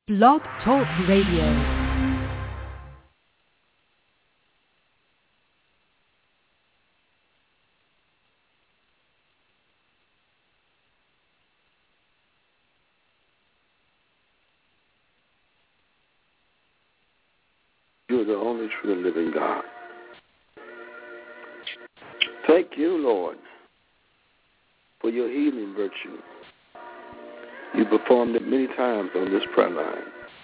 Blog Talk Radio. You're the only true living God. Thank you, Lord, for your healing virtue. You performed it many times on this prayer line.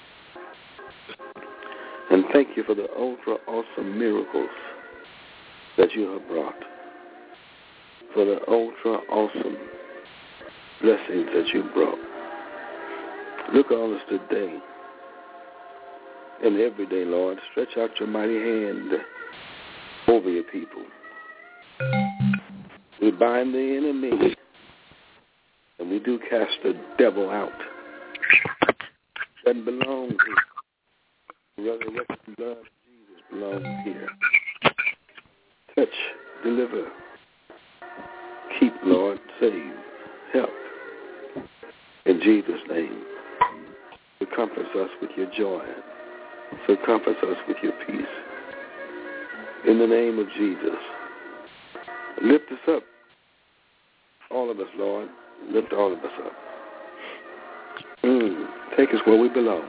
And thank you for the ultra awesome miracles that you have brought. For the ultra awesome blessings that you brought. Look on us today and every day, Lord. Stretch out your mighty hand over your people. We bind the enemy and we do cast the devil out. Doesn't belong here. The resurrection blood of Jesus belongs here. Touch, deliver, keep, Lord, save, help. In Jesus' name. Encompass us with your joy. Encompass us with your peace. In the name of Jesus. Lift us up. All of us, Lord. Lift all of us up. Take us where we belong.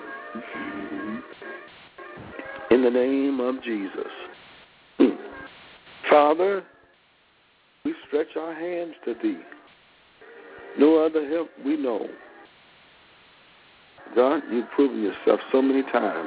In the name of Jesus. Father, we stretch our hands to thee. No other help we know. God, you've proven yourself so many times.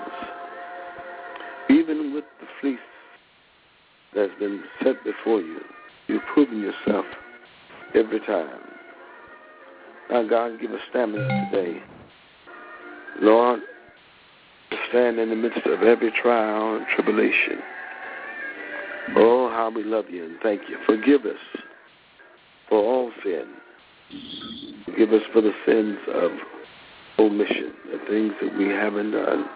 Even with the fleece that's been set before you, you've proven yourself every time. Now, God, give us stamina today. Lord, stand in the midst of every trial and tribulation. Oh, how we love you and thank you. Forgive us for all sin. Forgive us for the sins of omission, the things that we haven't done.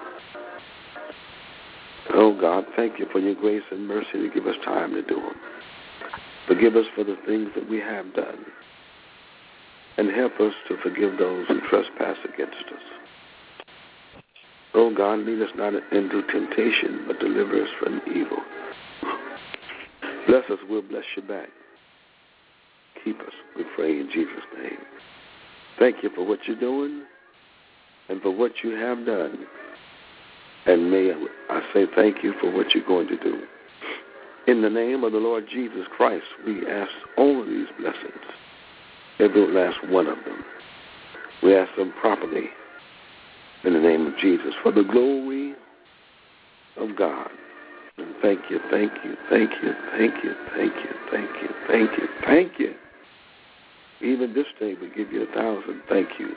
Oh, God, thank you for your grace and mercy to give us time to do them. Forgive us for the things that we have done. And help us to forgive those who trespass against us. Oh, God, lead us not into temptation, but deliver us from evil. Bless us, we'll bless you back. Keep us, we pray in Jesus' name. Thank you for what you're doing and for what you have done. And may I say thank you for what you're going to do. In the name of the Lord Jesus Christ, we ask all of these blessings, every last one of them. We ask them properly in the name of Jesus for the glory of God. And thank you, thank you, thank you, thank you, thank you, thank you, thank you, thank you. Even this day we give you 1,000 thank yous.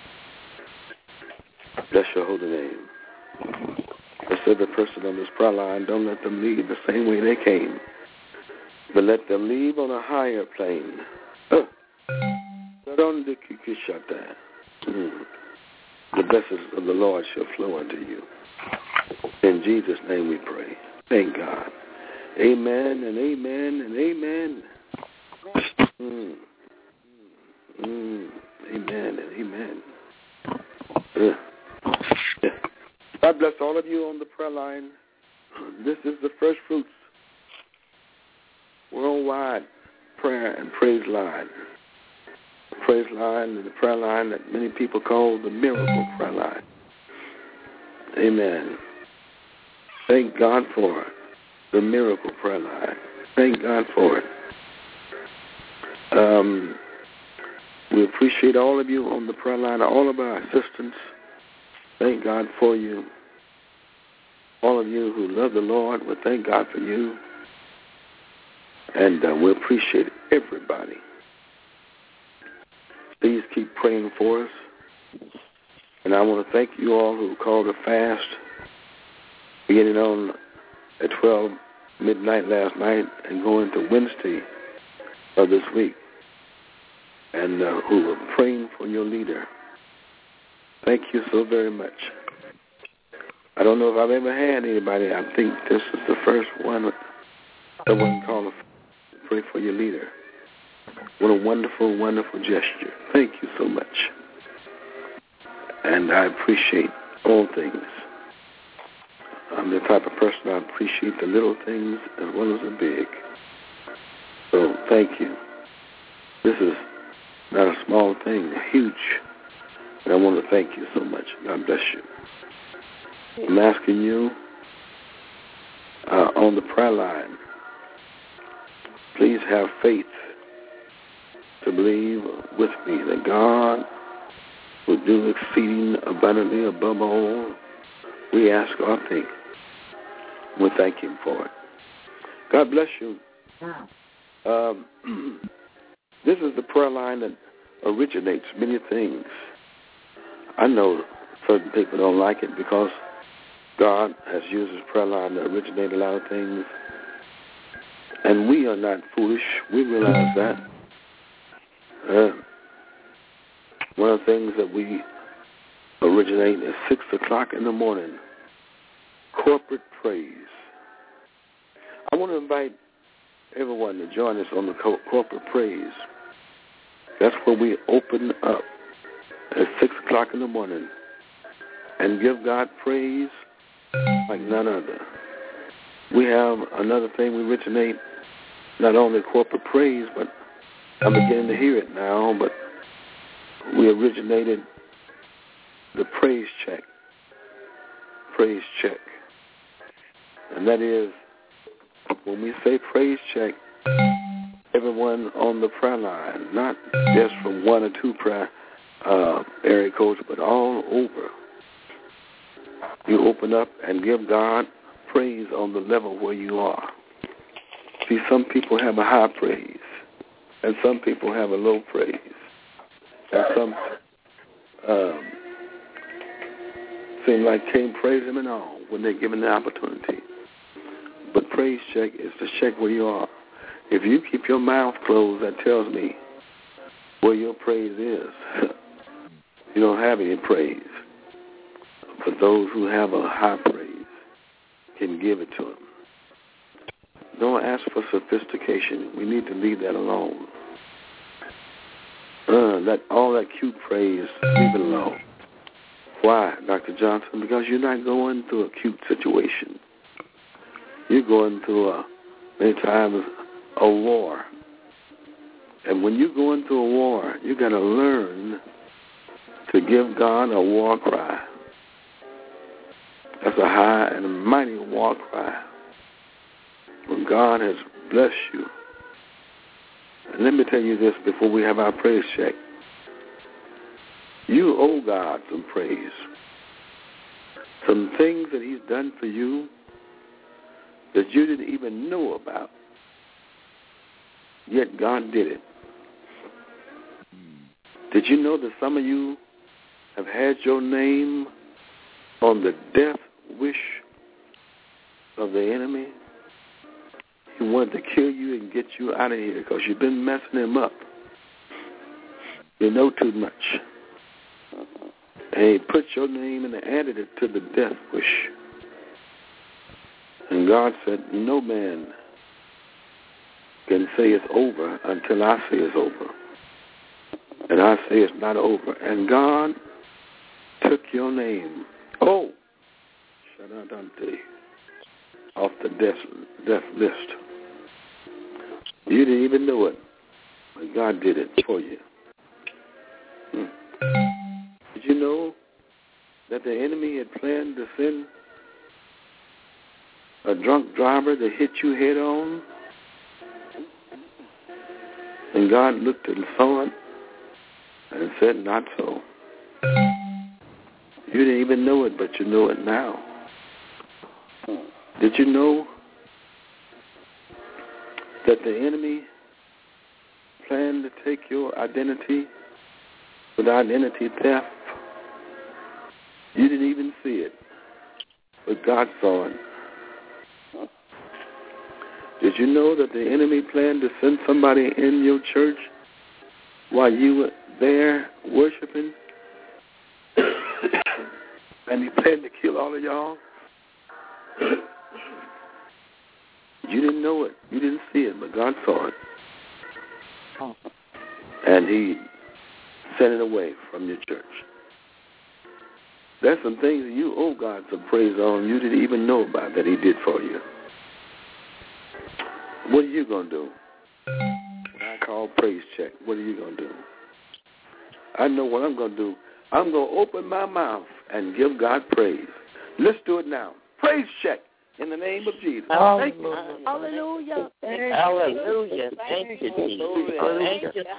Bless your holy name. I said the person on this prayer line, don't let them leave the same way they came, but let them leave on a higher plane. The blessings of the Lord shall flow unto you. In Jesus' name we pray. Thank God. Amen and amen and amen. Amen and amen. God bless all of you on the prayer line. This is the First Fruits worldwide prayer and praise line. The praise line and the prayer line that many people call the miracle prayer line. Amen. Thank God for the miracle prayer line. Thank God for it. We appreciate all of you on the prayer line, all of our assistants. Thank God for you. All of you who love the Lord, we thank God for you. And we appreciate everybody. Please keep praying for us. And I want to thank you all who called a fast beginning on at 12 midnight last night and going to Wednesday of this week. And who were praying for your leader. Thank you so very much. I don't know if I've ever had anybody. I think this is the first one that one called to pray for your leader. What a wonderful, wonderful gesture. Thank you so much. And I appreciate all things. I'm the type of person I appreciate the little things as well as the big. So thank you. This is not a small thing, huge. And I want to thank you so much. God bless you. I'm asking you on the prayer line, please have faith to believe with me that God will do exceeding abundantly above all we ask or think. We thank him for it. God bless you. This is the prayer line that originates many things. I know certain people don't like it because God has used his prayer line to originate a lot of things. And we are not foolish. We realize that. One of the things that we originate is 6 o'clock in the morning, corporate praise. I want to invite everyone to join us on the corporate praise. That's where we open up at 6 o'clock in the morning and give God praise like none other. We have another thing we originate, not only corporate praise, but I'm beginning to hear it now, but we originated the praise check. Praise check. And that is, when we say praise check, everyone on the prayer line, not just from 1 or 2 prayer area codes, but all over, you open up and give God praise on the level where you are. See, some people have a high praise, and some people have a low praise, and some seem like can't praise him at all when they're given the opportunity. But praise check is to check where you are. If you keep your mouth closed, that tells me where your praise is. You don't have any praise. But those who have a high praise can give it to them. Don't ask for sophistication. We need to leave that alone. All that cute praise, leave it alone. Why, Dr. Johnson? Because you're not going through a cute situation. You're going through, many times, a war. And when you're going through a war, you got to learn to give God a war cry. That's a high and a mighty war cry. When God has blessed you. And let me tell you this before we have our praise check. You owe God some praise. Some things that he's done for you that you didn't even know about. Yet God did it. Did you know that some of you have had your name on the death wish of the enemy? He wanted to kill you and get you out of here because you've been messing him up. You know too much. And he put your name and added it to the death wish. And God said, no man can say it's over until I say it's over. And I say it's not over. And God took your name, Shadadante, off the death list. You didn't even know it, but God did it for you. Did you know that the enemy had planned to send a drunk driver to hit you head on? And God looked and saw it and said, not so. You didn't even know it, but you know it now. Did you know that the enemy planned to take your identity with identity theft? You didn't even see it, but God saw it. Did you know that the enemy planned to send somebody in your church while you were there worshiping? And he planned to kill all of y'all? You didn't know it. You didn't see it, but God saw it. And he sent it away from your church. There's some things that you owe God some praise on you didn't even know about that he did for you. What are you going to do? What I call praise check. What are you going to do? I know what I'm going to do. I'm going to open my mouth and give God praise. Let's do it now. Praise check in the name of Jesus. Hallelujah. Hallelujah. Hallelujah. Thank you, Jesus. Thank you, Jesus.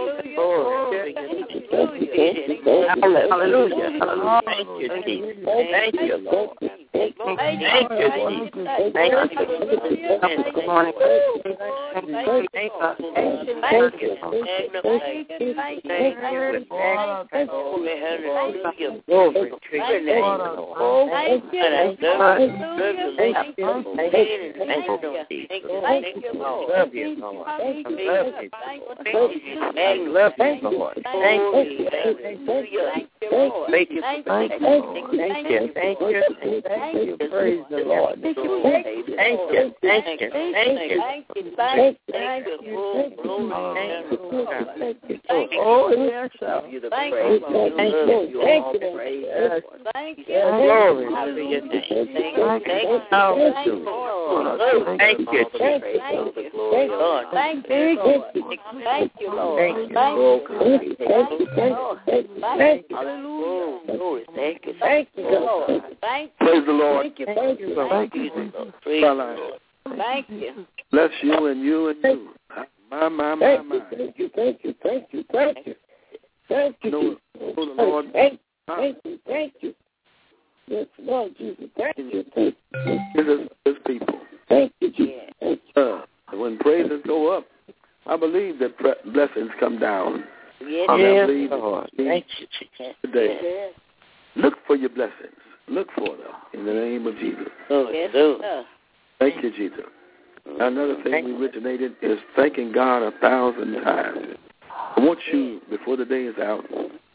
Hallelujah. Thank you, Jesus. Thank you, Lord. Thank you, Jesus. Thank you. Good morning. Thank you. Glory to your name, Lord. Thank you. Thank you, Lord. Love you, Lord. Love you, Lord. Love you, Lord. Thank you. Thank you. Thank you. Thank you. Thank you. Praise the Lord. Thank you. Thank you. Thank you. Thank you. Thank you. Oh, yes, thank you. Thank you. Glory to your name. Thank you. Thank you. Thank you, Lord. Thank you, Lord. Thank you, Lord. Thank you, Lord. Thank you. Thank you, Lord. Praise the Lord. Thank you. Thank you. Thank you. Thank you. Bless you and you and you. My. Thank you. Thank you. Thank you. Thank you. Thank you. Know the Lord. Thank you. Thank you. Yes, Lord Jesus. Thank you. Thank you. This is his people. Thank you, Jesus. When praises go up, I believe that blessings come down. Yes, Lord. Thank you, Jesus. Today. Yes. Look for your blessings. Look for them in the name of Jesus. Yes, Thank you, Jesus. Another thing we originated is thanking God 1,000 times. I want you, before the day is out,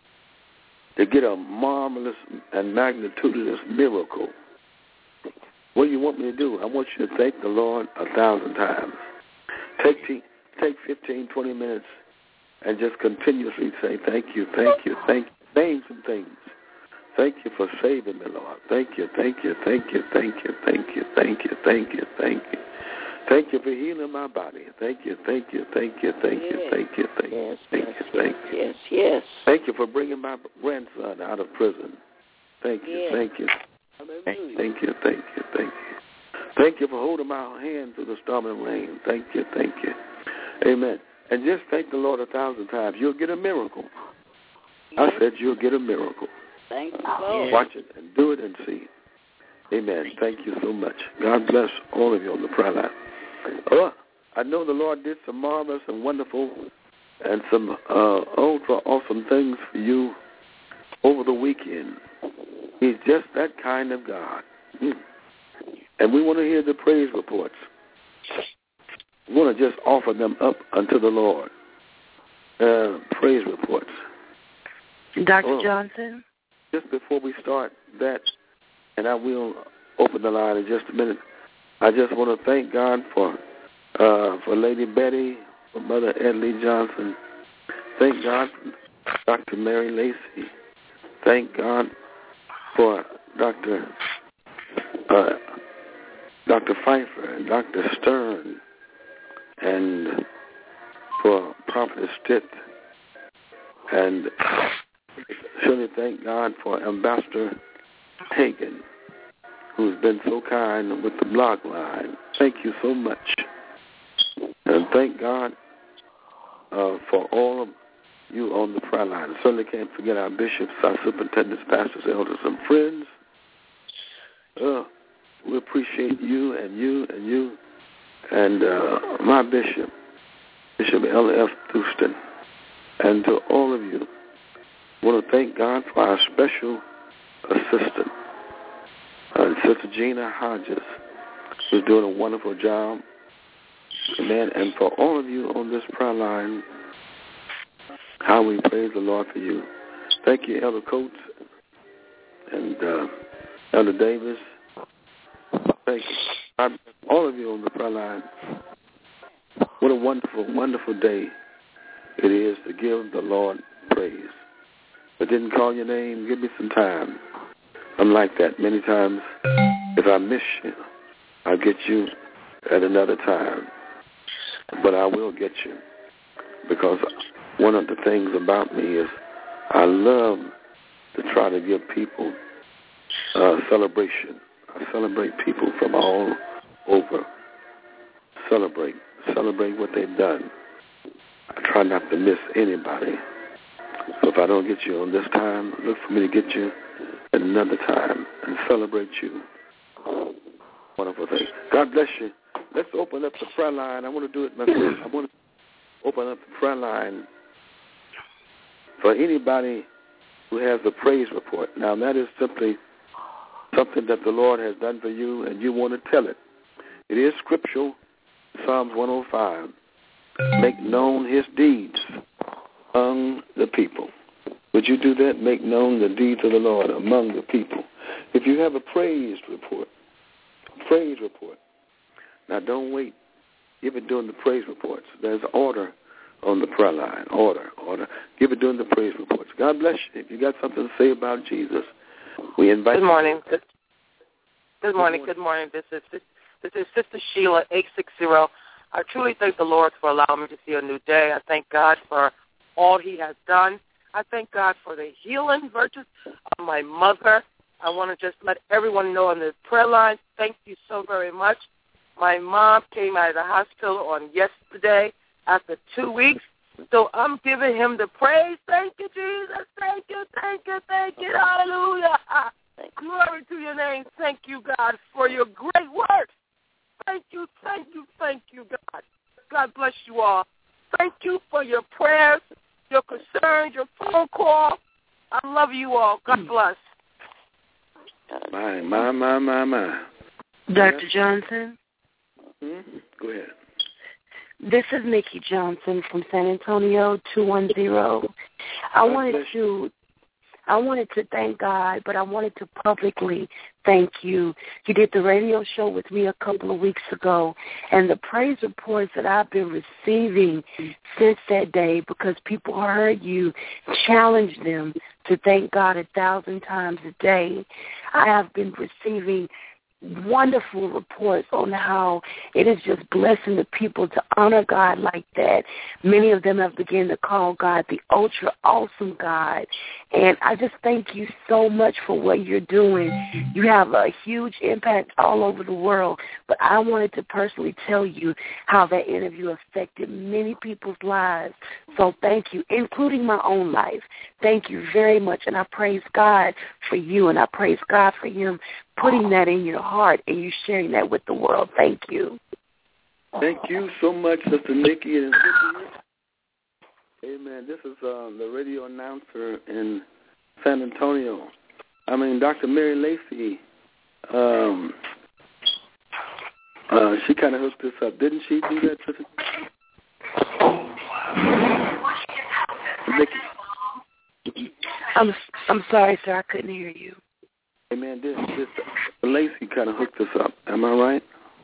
to get a marvelous and magnitudinous miracle. What do you want me to do? I want you to thank the Lord 1,000 times. Take 15, 20 minutes and just continuously say, thank you, thank you, thank you. Name some things. Thank you for saving me, Lord. Thank you, thank you, thank you, thank you, thank you, thank you, thank you, thank you. Thank you for healing my body. Thank you, thank you, thank you, thank you, thank you, thank you, thank you, thank you. Yes. Thank you for bringing my grandson out of prison. Thank you, thank you. Thank you, thank you, thank you. Thank you for holding my hand through the storm and rain. Thank you, thank you. Amen. And just thank the Lord 1,000 times. You'll get a miracle. I said you'll get a miracle. Thank you, Lord. Watch it and do it and see it. Amen. Thank you so much. God bless all of you on the prayer line. Oh, I know the Lord did some marvelous and wonderful and some ultra awesome things for you over the weekend. He's just that kind of God. And we want to hear the praise reports. We want to just offer them up unto the Lord. Praise reports. Dr. Johnson? Just before we start that, and I will open the line in just a minute, I just want to thank God for Lady Betty, for Mother Edley Johnson. Thank God for Dr. Mary Lacey. Thank God for Dr. Pfeiffer and Dr. Stern, and for Prophet Stitt. And surely thank God for Ambassador Hagan, who's been so kind with the blog line. Thank you so much. And thank God for all of you on the prayer line. I certainly can't forget our bishops, our superintendents, pastors, elders, and friends. We appreciate you and you and you. And my bishop, Bishop L.F. Houston. And to all of you, I want to thank God for our special assistant, Sister Gina Hodges, who's doing a wonderful job. Amen. And for all of you on this prayer line, how we praise the Lord for you. Thank you, Elder Coates and Elder Davis. Thank you. All of you on the prayer line. What a wonderful, wonderful day it is to give the Lord praise. If I didn't call your name, give me some time. I'm like that. Many times, if I miss you, I'll get you at another time. But I will get you, because one of the things about me is I love to try to give people celebration. I celebrate people from all over. Celebrate what they've done. I try not to miss anybody. So if I don't get you on this time, look for me to get you at another time and celebrate you. Wonderful thing. God bless you. Let's open up the prayer line. I want to do it myself. I want to open up the prayer line for anybody who has a praise report. Now, that is simply something that the Lord has done for you, and you want to tell it. It is scriptural, Psalms 105. Make known his deeds among the people. Would you do that? Make known the deeds of the Lord among the people. If you have a praise report. Now, don't wait. Give it during the praise reports. There's order on the prayer line. Order. Give it during the praise reports. God bless you. If you got something to say about Jesus, we invite you. Good morning. Good morning. This is Sister Sheila, 860. I truly thank the Lord for allowing me to see a new day. I thank God for all he has done. I thank God for the healing virtues of my mother. I want to just let everyone know on the prayer line, thank you so very much. My mom came out of the hospital on yesterday after 2 weeks, so I'm giving him the praise. Thank you, Jesus. Thank you. Hallelujah. Glory to your name. Thank you, God, for your great work. Thank you, God. God bless you all. Thank you for your prayers, your concerns, your phone call. I love you all. God bless. My. Dr. Johnson? Go ahead. This is Nikki Johnson from San Antonio, 210. I wanted to thank God, but I wanted to publicly thank you. You did the radio show with me a couple of weeks ago, and the praise reports that I've been receiving since that day, because people heard you challenge them to thank God 1,000 times a day. I have been receiving wonderful reports on how it is just blessing the people to honor God like that. Many of them have begun to call God the ultra awesome God. And I just thank you so much for what you're doing. You have a huge impact all over the world. But I wanted to personally tell you how that interview affected many people's lives. So thank you, including my own life. Thank you very much. And I praise God for you, and I praise God for him putting that in your heart and you sharing that with the world. Thank you. Thank you so much, Sister Nikki. And amen. This is the radio announcer in San Antonio. Dr. Mary Lacey, she kind of hooked this up. Didn't she do that, Sister Nikki? I'm sorry, sir. I couldn't hear you. Amen. This Lacey kind of hooked us up. Am I right?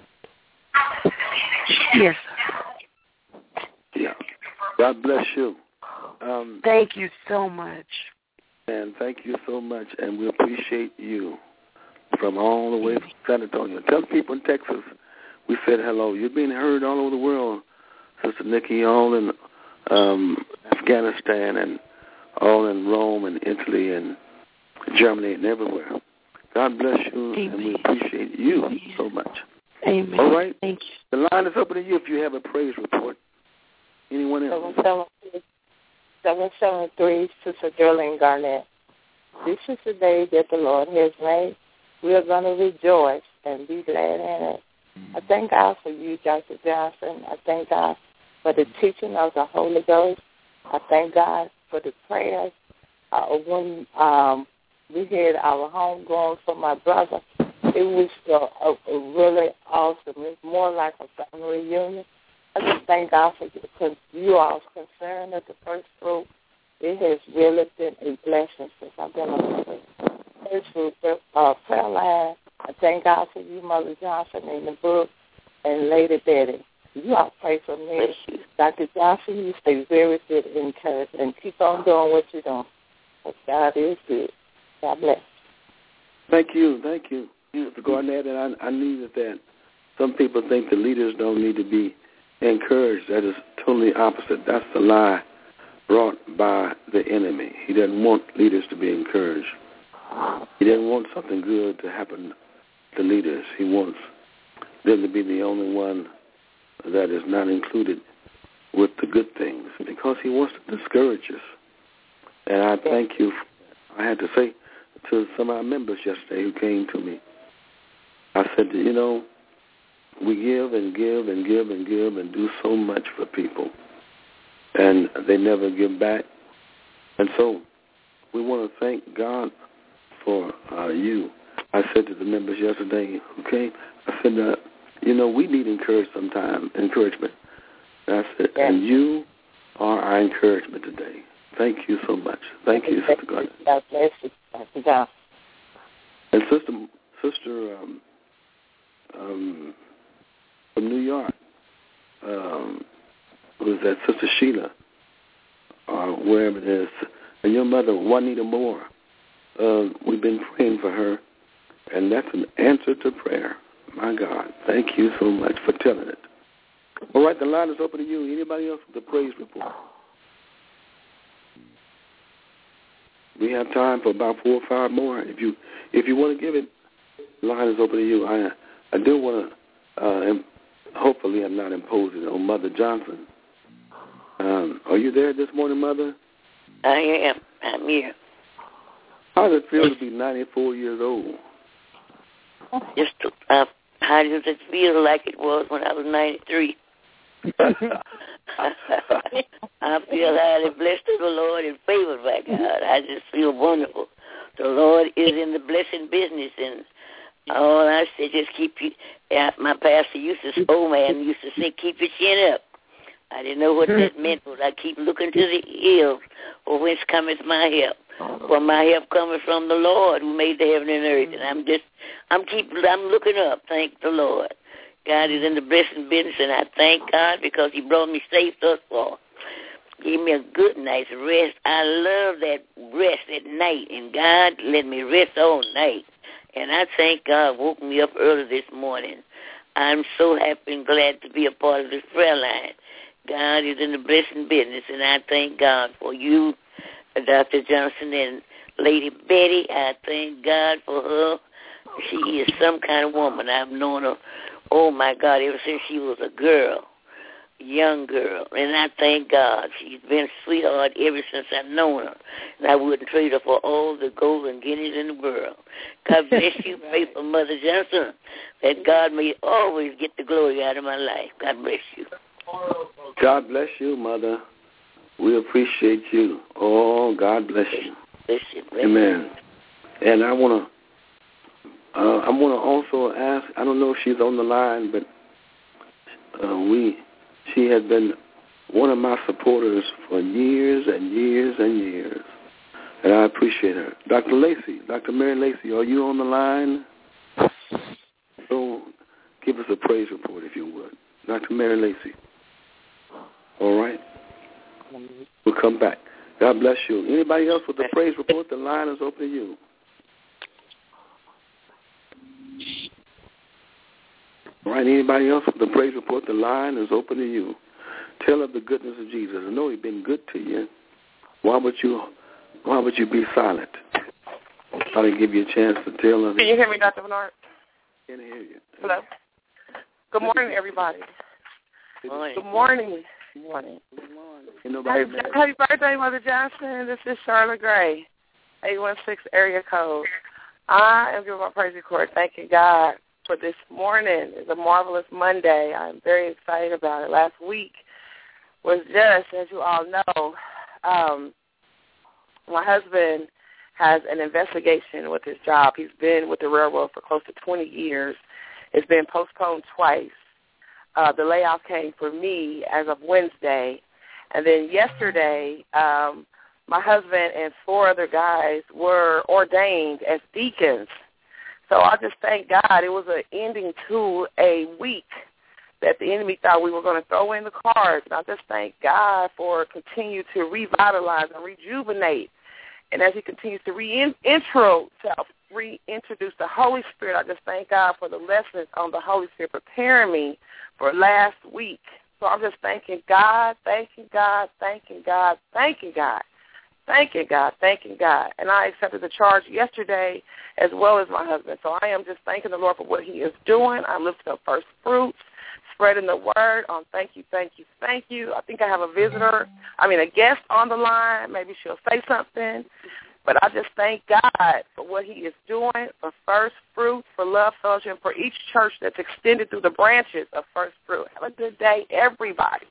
Yes. Yeah. God bless you. Thank you so much. And thank you so much, and we appreciate you from all the way from San Antonio. Tell people in Texas we said hello. You're being heard all over the world, Sister Nikki, all in Afghanistan and all in Rome and Italy and Germany and everywhere. God bless you, Amen. and we appreciate you so much. Amen. All right? Thank you. The line is open to you if you have a praise report. Anyone else? 773, Sister Geraldine Garnett. This is the day that the Lord has made. We are going to rejoice and be glad in it. I thank God for you, Dr. Johnson. I thank God for the teaching of the Holy Ghost. I thank God for the prayers. When we had our homegoing for my brother, it was really awesome. It's more like a family reunion. I just thank God for you all's concern at the first group. It has really been a blessing since I've been on the first group prayer line. I thank God for you, Mother Johnson, in the book, and Lady Betty. You all pray for me. Dr. Johnson, you stay very good and encouraged, and keep on doing what you're doing. God is good. God bless. Thank you. Mr. Garnett, and I needed that. Some people think the leaders don't need to be encouraged. That is totally opposite. That's the lie brought by the enemy. He doesn't want leaders to be encouraged. He doesn't want something good to happen to leaders. He wants them to be the only one that is not included with the good things because he wants to discourage us. And I thank you. I had to say to some of our members yesterday who came to me, I said, we give and give and give and give and do so much for people, and they never give back. And so we want to thank God for you. I said to the members yesterday, okay, I said, we need encouragement. And I said, and you are our encouragement today. Thank you so much. Thank you, Sister Gardner. God bless you, Dr. Johnson. And Sister from New York, who's that Sister Sheila, wherever it is, and your mother, Juanita Moore. We've been praying for her, and that's an answer to prayer. My God, thank you so much for telling it. All right, the line is open to you. Anybody else with a praise report? We have time for about 4 or 5 more. If you want to give it, the line is open to you. I do want to, hopefully I'm not imposing on Mother Johnson. Are you there this morning, Mother? I am. I'm here. How does it feel to be 94 years old? How does it feel like it was when I was 93? I feel highly blessed of the Lord and favored by God. I just feel wonderful. The Lord is in the blessing business, and all I say, just keep you. My pastor old man used to say, keep your chin up. I didn't know what that meant, but I keep looking to the hills, for whence cometh my help. For my help cometh from the Lord who made the heaven and earth. And I'm looking up. Thank the Lord. God is in the blessing business, and I thank God because he brought me safe thus far. Gave me a good night's rest. I love that rest at night, and God let me rest all night. And I thank God woke me up early this morning. I'm so happy and glad to be a part of this prayer line. God is in the blessing business, and I thank God for you, Dr. Johnson, and Lady Betty. I thank God for her. She is some kind of woman. I've known her, oh, my God, ever since she was a girl, young girl. And I thank God. She's been a sweetheart ever since I've known her. And I wouldn't trade her for all the gold and guineas in the world. God bless you, pray for Mother Johnson, that God may always get the glory out of my life. God bless you. God bless you, Mother. We appreciate you. Oh, God bless you. Bless you. Amen. And I want to also ask, I don't know if she's on the line, but she has been one of my supporters for years and years and years, and I appreciate her. Dr. Mary Lacey, are you on the line? So give us a praise report, if you would. Dr. Mary Lacey. All right. We'll come back. God bless you. Anybody else with a praise report? The line is open to you. All right, anybody else with a praise report? The line is open to you. Tell of the goodness of Jesus. I know he's been good to you. Why would you be silent? Try to give you a chance to tell of it. Can you hear me, Dr. Bernard? I can hear you. Hello. Good morning, everybody. Good morning. Good morning. Good morning. Happy birthday, Mother Johnson. This is Charlotte Gray, 816 area code. I am giving my praise report, thanking God for this morning. It's a marvelous Monday. I'm very excited about it. Last week was just, as you all know, my husband has an investigation with his job. He's been with the railroad for close to 20 years. It's been postponed twice. The layoff came for me as of Wednesday. And then yesterday, my husband and 4 other guys were ordained as deacons. So I just thank God. It was an ending to a week that the enemy thought we were going to throw in the cards. And I just thank God for continue to revitalize and rejuvenate. And as he continues to reintroduce reintroduce the Holy Spirit. I just thank God for the lessons on the Holy Spirit preparing me for last week. So I'm just thanking God, thanking God, thanking God, thanking God. Thanking God, thanking God. And I accepted the charge yesterday as well as my husband. So I am just thanking the Lord for what he is doing. I'm lifting up first fruits, spreading the word on thank you, thank you, thank you. I think I have a guest on the line. Maybe she'll say something. But I just thank God for what he is doing, for First Fruit, for Love Fellowship, for each church that's extended through the branches of First Fruit. Have a good day, everybody.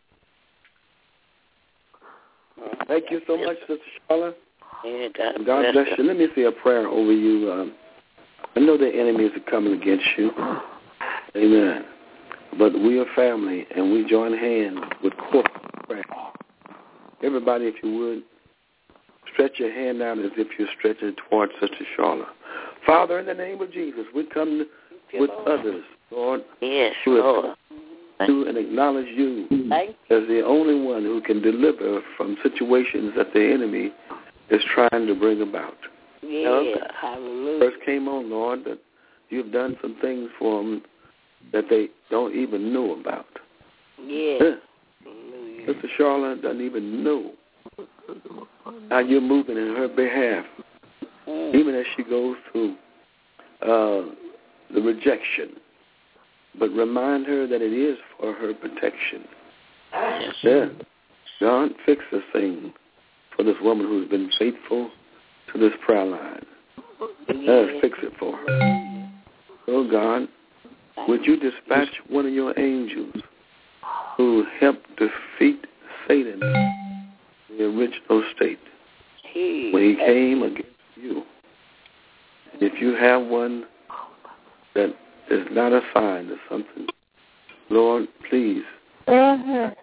Thank you so much, Sister Charlotte. God bless you. Let me say a prayer over you. I know the enemies are coming against you. Amen. But we are family, and we join hands with corporate prayer. Everybody, if you would, stretch your hand out as if you're stretching towards Sister Charlotte. Father, in the name of Jesus, we come with others, Lord, to and acknowledge you as the only one who can deliver from situations that the enemy is trying to bring about. First came on, Lord, that you've done some things for them that they don't even know about. Sister Charlotte doesn't even know how you're moving in her behalf, even as she goes through the rejection. But remind her that it is for her protection. God, fix this thing for this woman who's been faithful to this prayer line. Fix it for her. Oh, God, would you dispatch one of your angels who helped defeat Satan in the original state when he came against you? If you have one that is not assigned to something, Lord, please